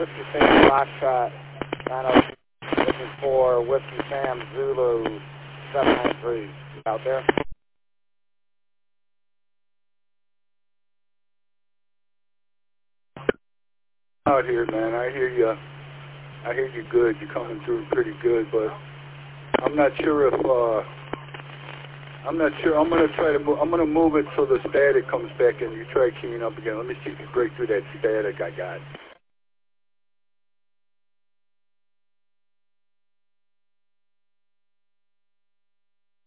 Whiskey Sam Foxtrot 902, looking for Whiskey Sam Zulu 793. Out there? Out here, man. I hear you. I hear you good. You're coming through pretty good, but I'm not sure if I'm not sure. I'm gonna try to move. I'm gonna move it so the static comes back and you try keying up again. Let me see if you break through that static I got.